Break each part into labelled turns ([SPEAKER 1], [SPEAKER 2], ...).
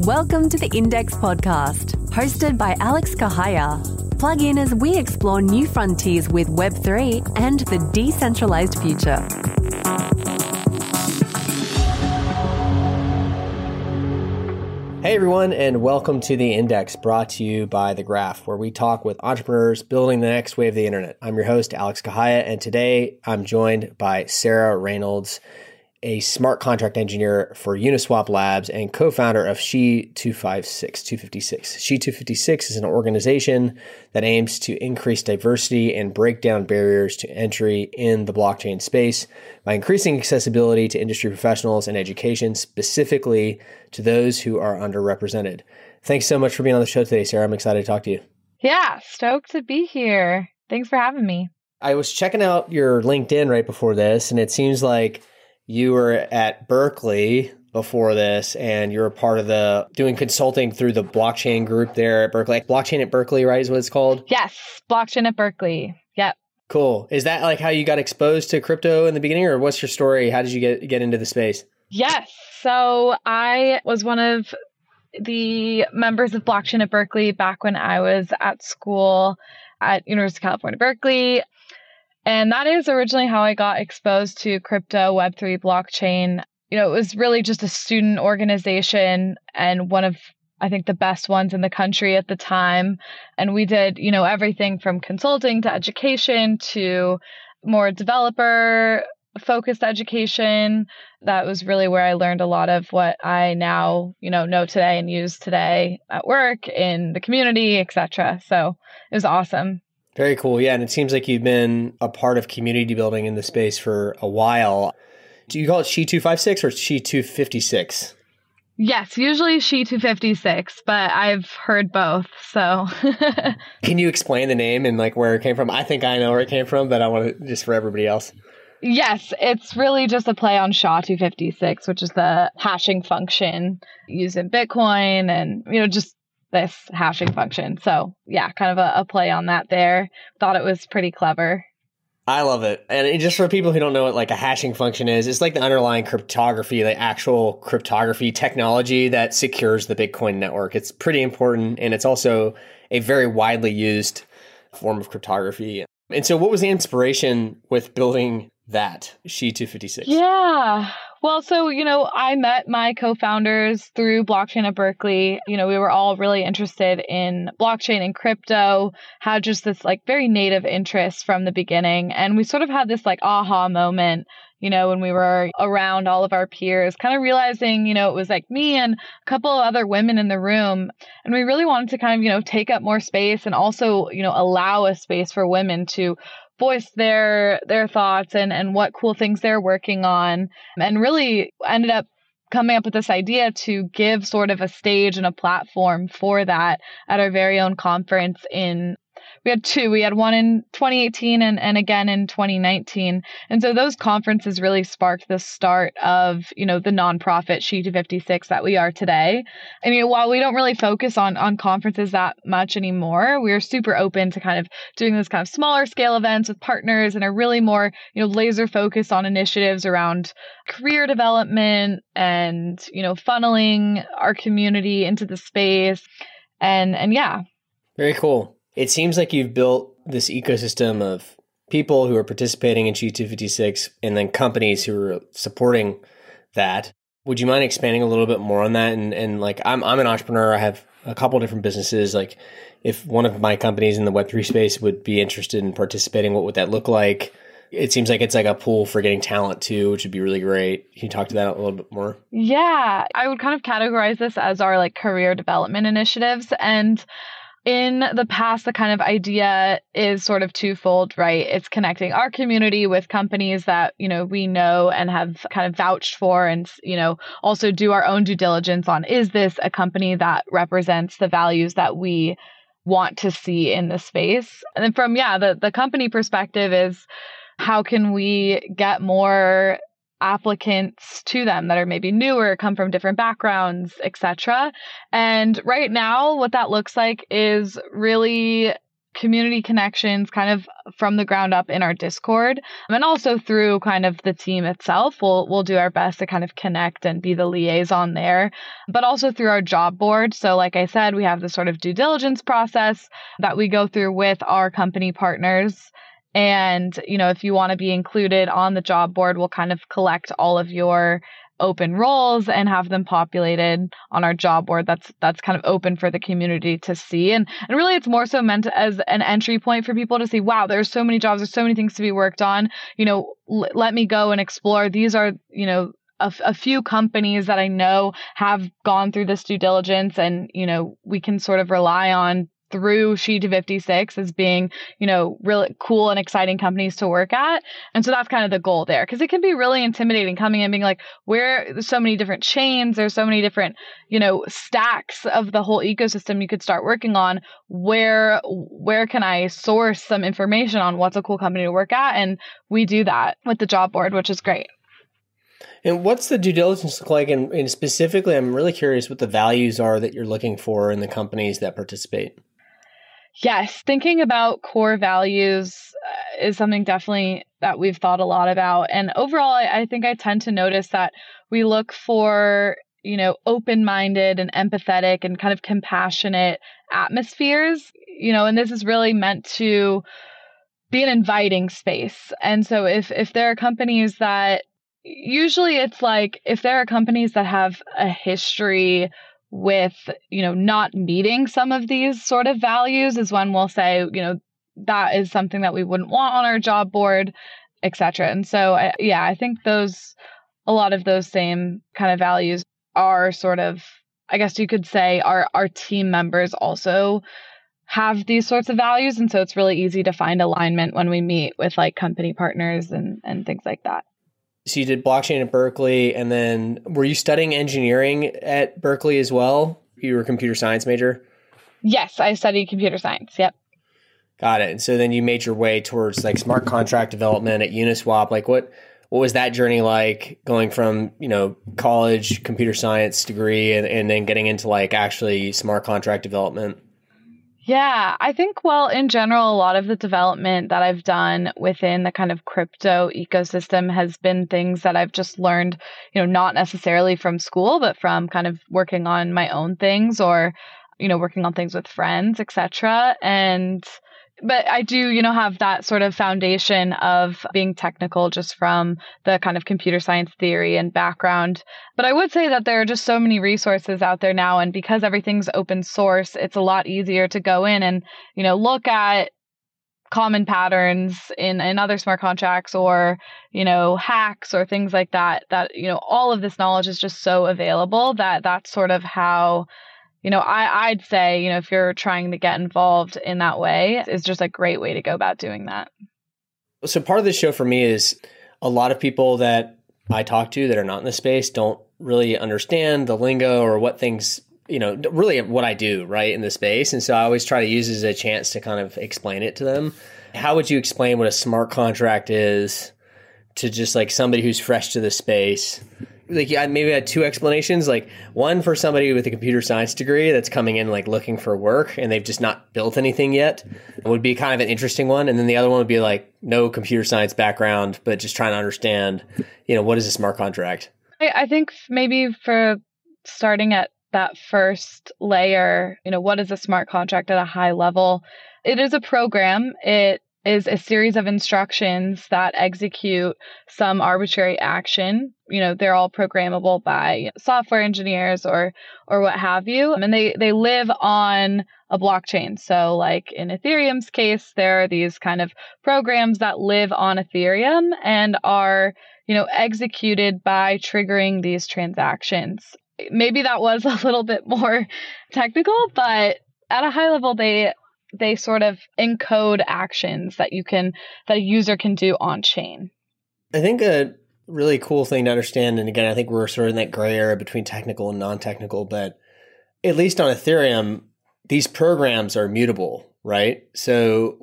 [SPEAKER 1] Welcome to the Index Podcast, hosted by Alex Kahaya. Plug in as we explore new frontiers with Web3 and the decentralized future.
[SPEAKER 2] Hey everyone, and welcome to The Index, brought to you by The Graph, where we talk with entrepreneurs building the next wave of the internet. I'm your host, Alex Kahaya, and today I'm joined by Sarah Reynolds, a smart contract engineer for Uniswap Labs and co-founder of SHE-256. SHE-256 is an organization that aims to increase diversity and break down barriers to entry in the blockchain space by increasing accessibility to industry professionals and education, specifically to those who are underrepresented. Thanks so much for being on the show today, Sarah. I'm excited to talk to you.
[SPEAKER 3] Yeah, stoked to be here. Thanks for having me.
[SPEAKER 2] I was checking out your LinkedIn right before this, and it seems like you were at Berkeley before this, and you're a part of the doing consulting through the blockchain group there at Berkeley. Blockchain at Berkeley, right, is what it's called?
[SPEAKER 3] Yes, blockchain at Berkeley. Yep.
[SPEAKER 2] Cool. Is that like how you got exposed to crypto in the beginning, or what's your story? How did you get into the space?
[SPEAKER 3] Yes. So I was one of the members of blockchain at Berkeley back when I was at school at University of California, Berkeley. And that is originally how I got exposed to crypto, Web3, blockchain. You know, it was really just a student organization and one of, I think, the best ones in the country at the time. And we did, you know, everything from consulting to education to more developer focused education. That was really where I learned a lot of what I now, know today and use today at work, in the community, etc. So it was awesome.
[SPEAKER 2] Very cool. Yeah. And it seems like you've been a part of community building in the space for a while. Do you call it SHE-256 or SHE-256?
[SPEAKER 3] Yes, usually SHE-256, but I've heard both. So
[SPEAKER 2] can you explain the name and like where it came from? I think I know where it came from, but I want to just for everybody else.
[SPEAKER 3] Yes, it's really just a play on SHA-256, which is the hashing function used in Bitcoin and, just this hashing function. So yeah, kind of a play on that there. Thought it was pretty clever.
[SPEAKER 2] I love it. And just for people who don't know what like a hashing function is, it's like the underlying cryptography, the actual cryptography technology that secures the Bitcoin network. It's pretty important. And it's also a very widely used form of cryptography. And so what was the inspiration with building that SHE-256?
[SPEAKER 3] Yeah. Well, so, I met my co-founders through blockchain at Berkeley. We were all really interested in blockchain and crypto, had just this like very native interest from the beginning. And we sort of had this like aha moment, when we were around all of our peers, kind of realizing, it was like me and a couple of other women in the room. And we really wanted to kind of, take up more space and also, allow a space for women to voice their thoughts and what cool things they're working on, and really ended up coming up with this idea to give sort of a stage and a platform for that at our very own conference we had two. We had one in 2018 and again in 2019. And so those conferences really sparked the start of, the nonprofit SHE-256 that we are today. And, while we don't really focus on conferences that much anymore, we're super open to kind of doing those kind of smaller scale events with partners and are really more, laser focused on initiatives around career development and, funneling our community into the space. And yeah.
[SPEAKER 2] Very cool. It seems like you've built this ecosystem of people who are participating in SHE-256 and then companies who are supporting that. Would you mind expanding a little bit more on that? And like, I'm an entrepreneur. I have a couple different businesses. Like if one of my companies in the Web3 space would be interested in participating, what would that look like? It seems like it's like a pool for getting talent too, which would be really great. Can you talk to that a little bit more?
[SPEAKER 3] Yeah, I would kind of categorize this as our like career development initiatives. And in the past, the kind of idea is sort of twofold, right? It's connecting our community with companies that, we know and have kind of vouched for and, also do our own due diligence on, is this a company that represents the values that we want to see in the space? And then from, the company perspective is how can we get more applicants to them that are maybe newer, come from different backgrounds, etc. And right now, what that looks like is really community connections kind of from the ground up in our Discord, and also through kind of the team itself. We'll do our best to kind of connect and be the liaison there, but also through our job board. So like I said, we have this sort of due diligence process that we go through with our company partners. And, if you want to be included on the job board, we'll kind of collect all of your open roles and have them populated on our job board that's kind of open for the community to see. And really it's more so meant as an entry point for people to see, wow, there's so many jobs, there's so many things to be worked on. Let me go and explore. These are, a few companies that I know have gone through this due diligence, and, we can sort of rely on through She256 as being, really cool and exciting companies to work at. And so that's kind of the goal there, because it can be really intimidating coming in being like, there's so many different chains, there's so many different, stacks of the whole ecosystem you could start working on. Where can I source some information on what's a cool company to work at? And we do that with the job board, which is great.
[SPEAKER 2] And what's the due diligence look like? And specifically, I'm really curious what the values are that you're looking for in the companies that participate.
[SPEAKER 3] Yes, thinking about core values is something definitely that we've thought a lot about. And overall, I think I tend to notice that we look for, open-minded and empathetic and kind of compassionate atmospheres, and this is really meant to be an inviting space. And so if there are companies that, usually it's like, if there are companies that have a history with, not meeting some of these sort of values, is when we'll say, that is something that we wouldn't want on our job board, etc. And so, I think a lot of those same kind of values are sort of, I guess you could say, our team members also have these sorts of values. And so it's really easy to find alignment when we meet with like company partners and things like that.
[SPEAKER 2] So you did blockchain at Berkeley, and then were you studying engineering at Berkeley as well? You were a computer science major?
[SPEAKER 3] Yes, I studied computer science. Yep.
[SPEAKER 2] Got it. And so then you made your way towards like smart contract development at Uniswap. Like what was that journey like, going from, college computer science degree and then getting into like actually smart contract development?
[SPEAKER 3] Yeah, I think, in general, a lot of the development that I've done within the kind of crypto ecosystem has been things that I've just learned, not necessarily from school, but from kind of working on my own things or, working on things with friends, etc. But I do, have that sort of foundation of being technical just from the kind of computer science theory and background. But I would say that there are just so many resources out there now. And because everything's open source, it's a lot easier to go in and, look at common patterns in other smart contracts or, hacks or things like that, all of this knowledge is just so available that that's sort of how I'd say, if you're trying to get involved in that way, is just a great way to go about doing that.
[SPEAKER 2] So part of the show for me is a lot of people that I talk to that are not in the space don't really understand the lingo or what things, really what I do, right, in the space. And so I always try to use it as a chance to kind of explain it to them. How would you explain what a smart contract is to just like somebody who's fresh to the space? Like, maybe I had two explanations. Like, one for somebody with a computer science degree that's coming in like looking for work and they've just not built anything yet, it would be kind of an interesting one. And then the other one would be like no computer science background, but just trying to understand, what is a smart contract?
[SPEAKER 3] I think maybe for starting at that first layer, what is a smart contract at a high level? It is a program. It is a series of instructions that execute some arbitrary action. They're all programmable by software engineers or what have you. And they live on a blockchain. So like in Ethereum's case, there are these kind of programs that live on Ethereum and are, executed by triggering these transactions. Maybe that was a little bit more technical, but at a high level, they sort of encode actions that a user can do on chain.
[SPEAKER 2] I think a really cool thing to understand, and again, I think we're sort of in that gray area between technical and non-technical, but at least on Ethereum, these programs are mutable, right? So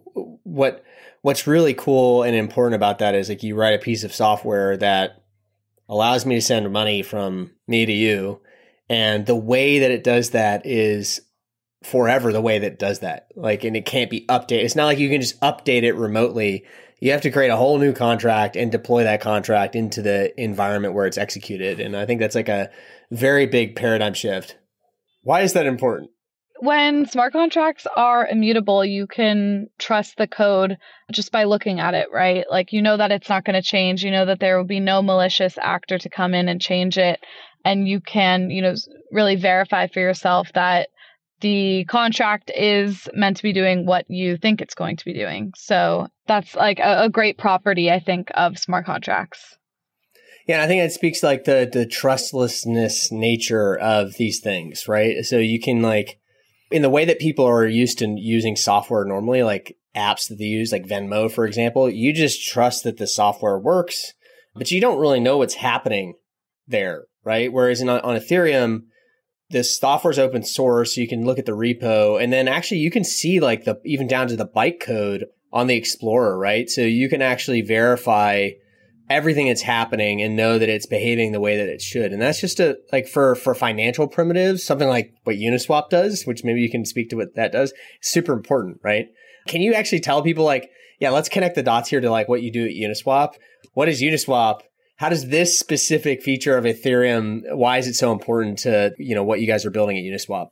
[SPEAKER 2] what's really cool and important about that is like you write a piece of software that allows me to send money from me to you. And the way that it does that is forever the way that it does that. Like, and it can't be updated. It's not like you can just update it remotely. You have to create a whole new contract and deploy that contract into the environment where it's executed. And I think that's like a very big paradigm shift. Why is that important?
[SPEAKER 3] When smart contracts are immutable, you can trust the code just by looking at it, right? Like, you know that it's not going to change. You know that there will be no malicious actor to come in and change it. And you can, really verify for yourself that the contract is meant to be doing what you think it's going to be doing. So that's like a great property, I think, of smart contracts.
[SPEAKER 2] Yeah, and I think it speaks like the trustlessness nature of these things, right? So you can like, in the way that people are used to using software normally, like apps that they use, like Venmo, for example, you just trust that the software works, but you don't really know what's happening there, right? Whereas on Ethereum, this software is open source, so you can look at the repo, and then actually you can see like even down to the bytecode on the Explorer, right? So you can actually verify everything that's happening and know that it's behaving the way that it should. And that's just for financial primitives, something like what Uniswap does, which maybe you can speak to what that does, super important, right? Can you actually tell people like, yeah, let's connect the dots here to like what you do at Uniswap. What is Uniswap? How does this specific feature of Ethereum, why is it so important to, what you guys are building at Uniswap?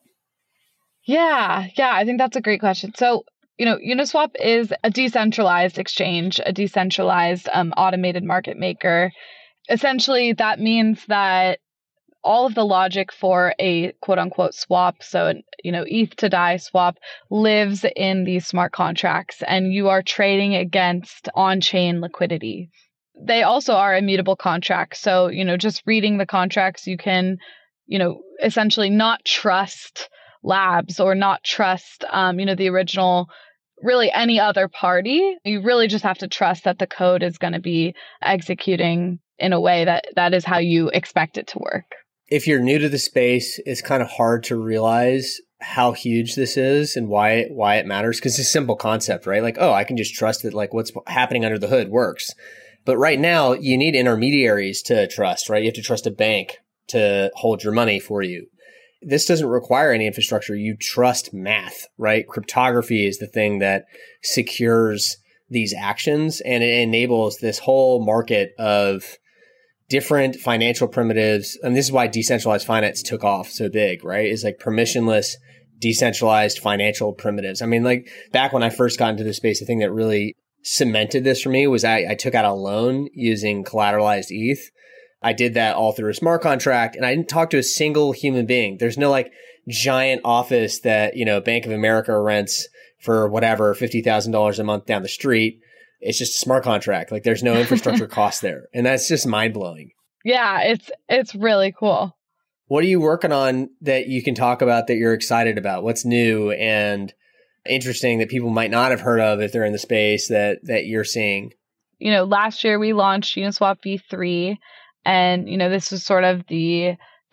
[SPEAKER 3] Yeah, I think that's a great question. So, Uniswap is a decentralized exchange, a decentralized automated market maker. Essentially, that means that all of the logic for a quote unquote swap, so, ETH to DAI swap, lives in these smart contracts, and you are trading against on-chain liquidity. They also are immutable contracts. So, just reading the contracts, you can, essentially not trust labs or not trust, the original, really any other party. You really just have to trust that the code is going to be executing in a way that is how you expect it to work.
[SPEAKER 2] If you're new to the space, it's kind of hard to realize how huge this is and why it matters, because it's a simple concept, right? Like, oh, I can just trust that like what's happening under the hood works. But right now, you need intermediaries to trust, right? You have to trust a bank to hold your money for you. This doesn't require any infrastructure. You trust math, right? Cryptography is the thing that secures these actions, and it enables this whole market of different financial primitives. And this is why decentralized finance took off so big, right? It's like permissionless, decentralized financial primitives. I mean, like back when I first got into the space, the thing that really cemented this for me was I took out a loan using collateralized ETH. I did that all through a smart contract, and I didn't talk to a single human being. There's no like giant office that, Bank of America rents for whatever, $50,000 a month down the street. It's just a smart contract. Like there's no infrastructure cost there. And that's just mind blowing.
[SPEAKER 3] Yeah, it's really cool.
[SPEAKER 2] What are you working on that you can talk about that you're excited about? What's new and interesting that people might not have heard of if they're in the space that you're seeing?
[SPEAKER 3] Last year we launched Uniswap v3, and, this was sort of the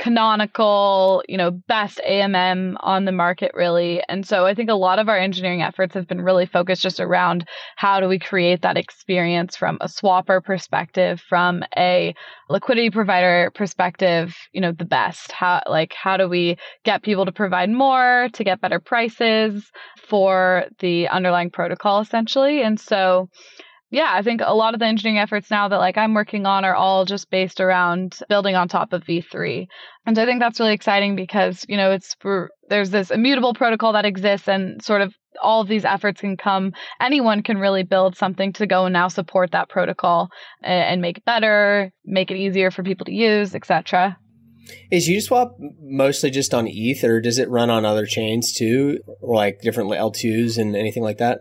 [SPEAKER 3] canonical, best AMM on the market, really. And so I think a lot of our engineering efforts have been really focused just around how do we create that experience from a swapper perspective, from a liquidity provider perspective, the best. How do we get people to provide more, to get better prices for the underlying protocol, essentially. And so yeah, I think a lot of the engineering efforts now that I'm working on are all just based around building on top of V3. And so I think that's really exciting because, there's this immutable protocol that exists, and sort of all of these efforts can come. Anyone can really build something to go and now support that protocol and make it better, make it easier for people to use, etc.
[SPEAKER 2] Is Uniswap mostly just on ETH, or does it run on other chains too, or like different L2s and anything like that?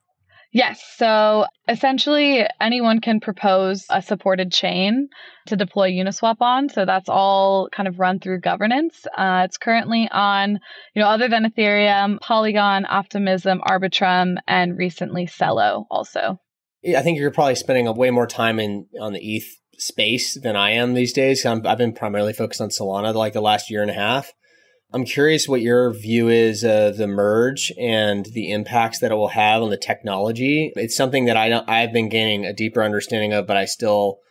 [SPEAKER 3] Yes. So essentially, anyone can propose a supported chain to deploy Uniswap on. So that's all kind of run through governance. It's currently on, other than Ethereum, Polygon, Optimism, Arbitrum, and recently Celo also.
[SPEAKER 2] I think you're probably spending way more time on the ETH space than I am these days. I've been primarily focused on Solana the last year and a half. I'm curious what your view is of the merge and the impacts that it will have on the technology. It's something that I've been gaining a deeper understanding of, but I still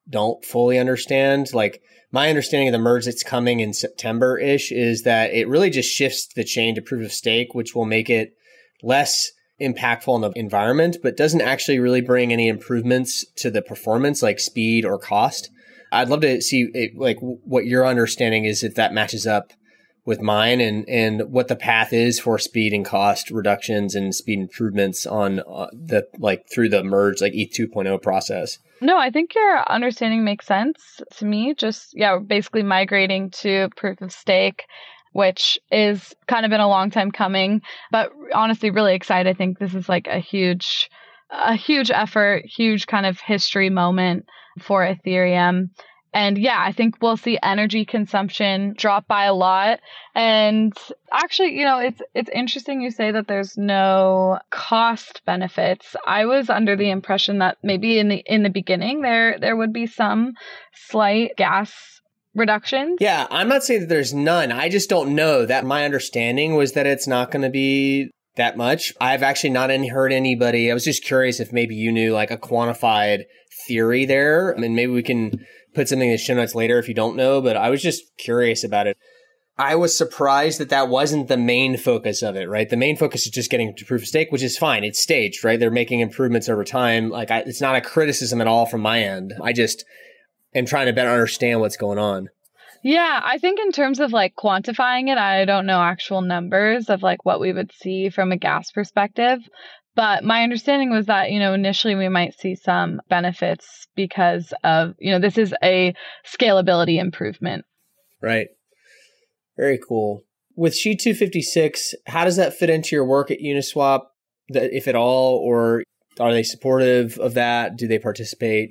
[SPEAKER 2] don't fully understand. Like my understanding of the merge that's coming in September-ish is that it really just shifts the chain to proof of stake, which will make it less impactful in the environment, but doesn't actually really bring any improvements to the performance like speed or cost. I'd love to see like what your understanding is if that matches up with mine and what the path is for speed and cost reductions and speed improvements on the like through the merge like ETH 2.0 process.
[SPEAKER 3] No, I think your understanding makes sense to me. Just, basically migrating to proof of stake, which is kind of been a long time coming, but honestly, really excited. I think this is like a huge effort, huge kind of history moment for Ethereum. And I think we'll see energy consumption drop by a lot. And actually, it's interesting you say that there's no cost benefits. I was under the impression that maybe in the beginning there would be some slight gas reductions.
[SPEAKER 2] Yeah, I'm not saying that there's none. I just don't know. That my understanding was that it's not going to be that much. I've actually not heard anybody. I was just curious if maybe you knew like a quantified theory there. I mean, maybe we can put something in the show notes later if you don't know, but I was just curious about it. I was surprised that wasn't the main focus of it, right? The main focus is just getting to proof of stake, which is fine. It's staged, right? They're making improvements over time. Like it's not a criticism at all from my end. I just am trying to better understand what's going on.
[SPEAKER 3] Yeah, I think in terms of like quantifying it, I don't know actual numbers of like what we would see from a gas perspective. But my understanding was that, initially we might see some benefits because of, this is a scalability improvement.
[SPEAKER 2] Right. Very cool. With SHA-256, how does that fit into your work at Uniswap, if at all, or are they supportive of that? Do they participate?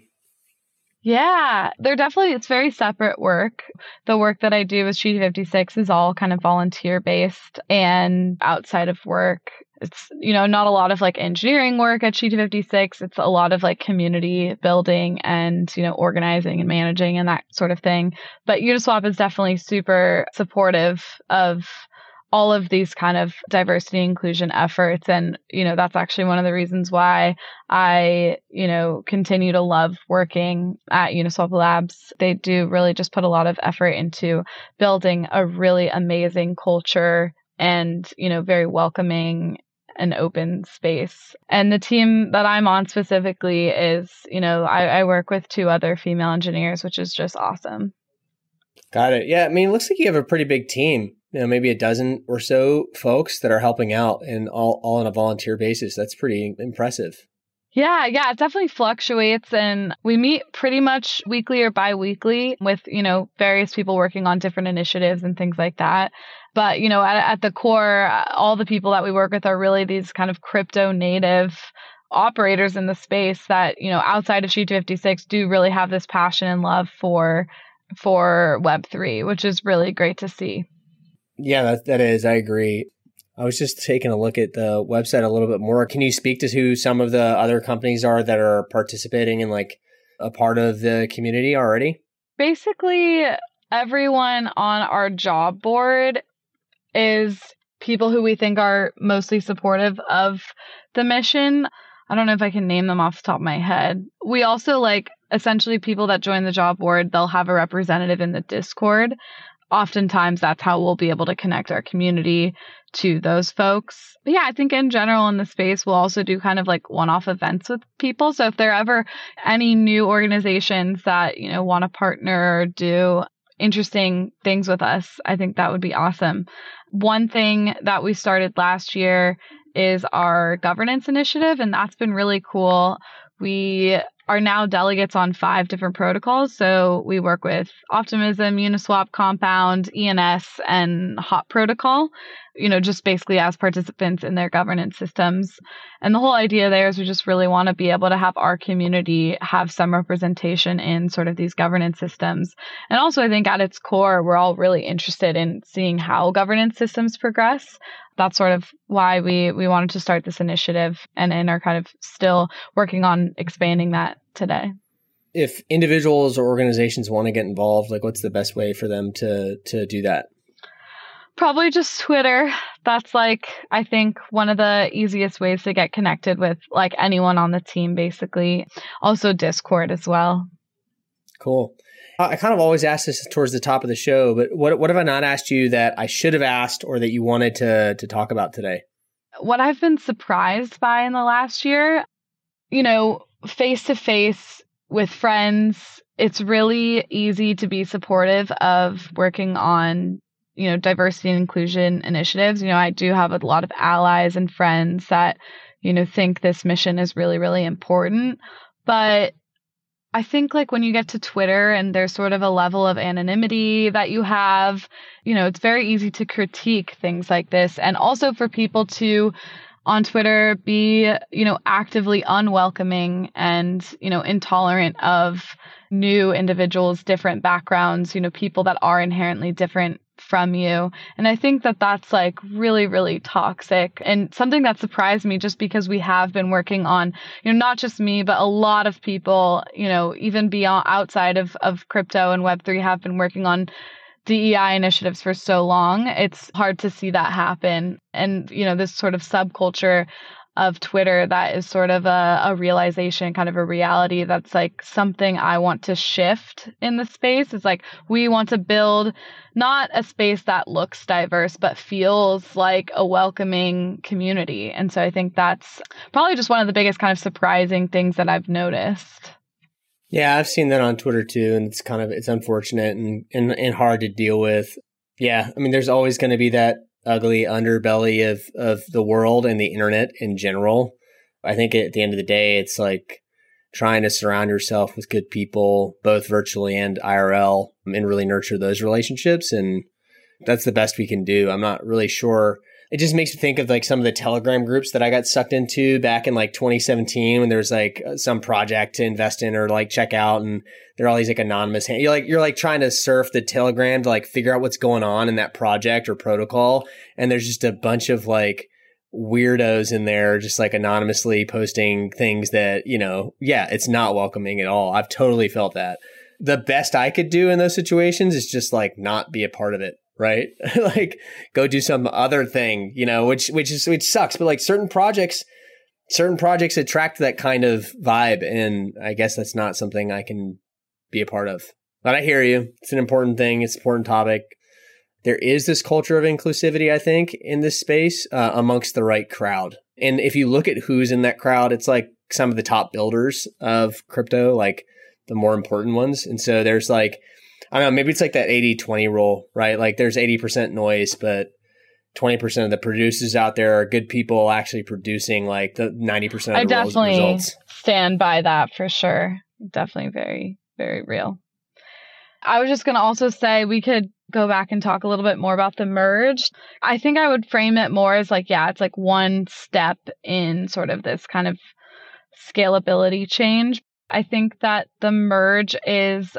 [SPEAKER 3] Yeah, it's very separate work. The work that I do with SHA-256 is all kind of volunteer based and outside of work. It's, not a lot of like engineering work at SHA-256. It's a lot of like community building and, organizing and managing and that sort of thing. But Uniswap is definitely super supportive of all of these kind of diversity and inclusion efforts. And, that's actually one of the reasons why I, continue to love working at Uniswap Labs. They do really just put a lot of effort into building a really amazing culture and, very welcoming an open space. And the team that I'm on specifically is, I work with 2 other female engineers, which is just awesome.
[SPEAKER 2] Got it. Yeah. I mean, it looks like you have a pretty big team, maybe a dozen or so folks that are helping out and all on a volunteer basis. That's pretty impressive.
[SPEAKER 3] Yeah, it definitely fluctuates. And we meet pretty much weekly or bi-weekly with, various people working on different initiatives and things like that. But, at the core, all the people that we work with are really these kind of crypto native operators in the space that, outside of SHA-256 do really have this passion and love for Web3, which is really great to see.
[SPEAKER 2] Yeah, that is. I agree. I was just taking a look at the website a little bit more. Can you speak to who some of the other companies are that are participating in like a part of the community already?
[SPEAKER 3] Basically, everyone on our job board is people who we think are mostly supportive of the mission. I don't know if I can name them off the top of my head. We also essentially people that join the job board, they'll have a representative in the Discord. Oftentimes that's how we'll be able to connect our community to those folks. But I think in general in the space, we'll also do kind of like one-off events with people. So if there are ever any new organizations that, want to partner or do interesting things with us, I think that would be awesome. One thing that we started last year is our governance initiative, and that's been really cool. We are now delegates on 5 different protocols. So we work with Optimism, Uniswap, Compound, ENS, and Hop Protocol, just basically as participants in their governance systems. And the whole idea there is we just really want to be able to have our community have some representation in sort of these governance systems. And also I think at its core, we're all really interested in seeing how governance systems progress. That's sort of why we wanted to start this initiative and are kind of still working on expanding that today.
[SPEAKER 2] If individuals or organizations want to get involved, what's the best way for them to do that?
[SPEAKER 3] Probably just Twitter. That's I think one of the easiest ways to get connected with anyone on the team, basically. Also Discord as well.
[SPEAKER 2] Cool. I kind of always ask this towards the top of the show, but what have I not asked you that I should have asked or that you wanted to talk about today?
[SPEAKER 3] What I've been surprised by in the last year, face to face with friends, it's really easy to be supportive of working on, diversity and inclusion initiatives. I do have a lot of allies and friends that, think this mission is really, really important. But I think when you get to Twitter and there's sort of a level of anonymity that you have, it's very easy to critique things like this. And also for people to on Twitter be, actively unwelcoming and, intolerant of new individuals, different backgrounds, people that are inherently different from you. And I think that that's really, really toxic and something that surprised me just because we have been working on, not just me, but a lot of people, even beyond outside of crypto and Web3 have been working on DEI initiatives for so long. It's hard to see that happen. And, this sort of subculture of Twitter that is sort of a realization, kind of a reality that's something I want to shift in the space. It's we want to build not a space that looks diverse, but feels like a welcoming community. And so I think that's probably just one of the biggest kind of surprising things that I've noticed.
[SPEAKER 2] Yeah, I've seen that on Twitter too, and it's unfortunate and hard to deal with. Yeah, I mean, there's always going to be that ugly underbelly of the world and the internet in general. I think at the end of the day, it's trying to surround yourself with good people, both virtually and IRL, and really nurture those relationships. And that's the best we can do. I'm not really sure. It just makes me think of some of the Telegram groups that I got sucked into back in 2017 when there was some project to invest in or check out, and there are all these anonymous you're trying to surf the Telegram to figure out what's going on in that project or protocol, and there's just a bunch of weirdos in there just anonymously posting things that it's not welcoming at all. I've totally felt that. The best I could do in those situations is just not be a part of it. Right? Go do some other thing, which sucks. But certain projects attract that kind of vibe. And I guess that's not something I can be a part of. But I hear you. It's an important thing. It's an important topic. There is this culture of inclusivity, I think, in this space amongst the right crowd. And if you look at who's in that crowd, it's some of the top builders of crypto, the more important ones. And so there's I don't know, maybe it's that 80-20 rule, right? There's 80% noise, but 20% of the producers out there are good people actually producing the 90% of the results. I definitely
[SPEAKER 3] stand by that for sure. Definitely very, very real. I was just going to also say we could go back and talk a little bit more about the merge. I think I would frame it more as it's one step in sort of this kind of scalability change. I think that the merge is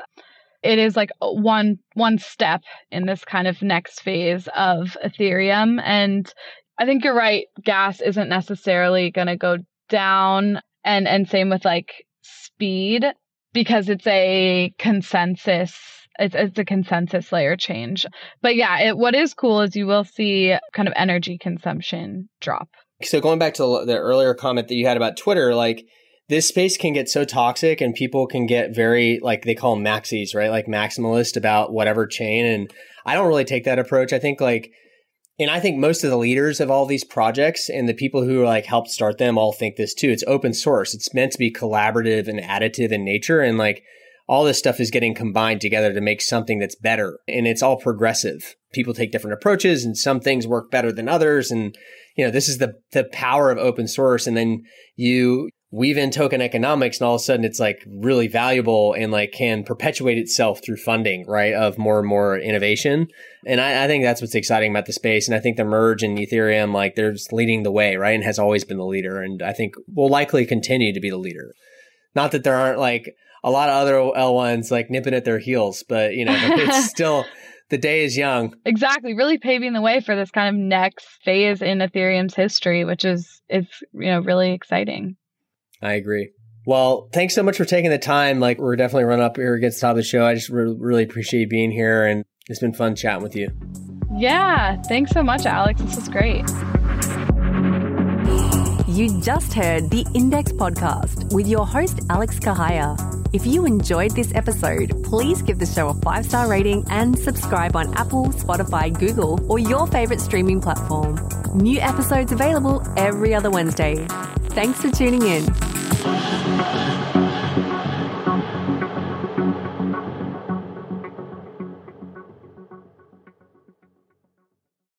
[SPEAKER 3] one step in this kind of next phase of Ethereum. And I think you're right. Gas isn't necessarily going to go down, and same with speed, because it's a consensus. It's a consensus layer change. But yeah, what is cool is you will see kind of energy consumption drop.
[SPEAKER 2] So going back to the earlier comment that you had about Twitter, this space can get so toxic and people can get very, they call them maxis, right? Maximalist about whatever chain. And I don't really take that approach. I think and I think most of the leaders of all these projects and the people who helped start them all think this too. It's open source. It's meant to be collaborative and additive in nature. And all this stuff is getting combined together to make something that's better. And it's all progressive. People take different approaches and some things work better than others. And, this is the power of open source. And then you weave in token economics and all of a sudden it's really valuable and can perpetuate itself through funding, right, of more and more innovation. And I think that's what's exciting about the space. And I think the merge in Ethereum, they're just leading the way, right, and has always been the leader. And I think will likely continue to be the leader. Not that there aren't a lot of other L1s nipping at their heels, but it's still, the day is young.
[SPEAKER 3] Exactly. Really paving the way for this kind of next phase in Ethereum's history, which is really exciting.
[SPEAKER 2] I agree. Well, thanks so much for taking the time. We're definitely run up here against the top of the show. I just really appreciate you being here, and it's been fun chatting with you.
[SPEAKER 3] Yeah. Thanks so much, Alex. This was great.
[SPEAKER 1] You just heard the Index Podcast with your host, Alex Kahaya. If you enjoyed this episode, please give the show a 5-star rating and subscribe on Apple, Spotify, Google, or your favorite streaming platform. New episodes available every other Wednesday. Thanks for tuning in.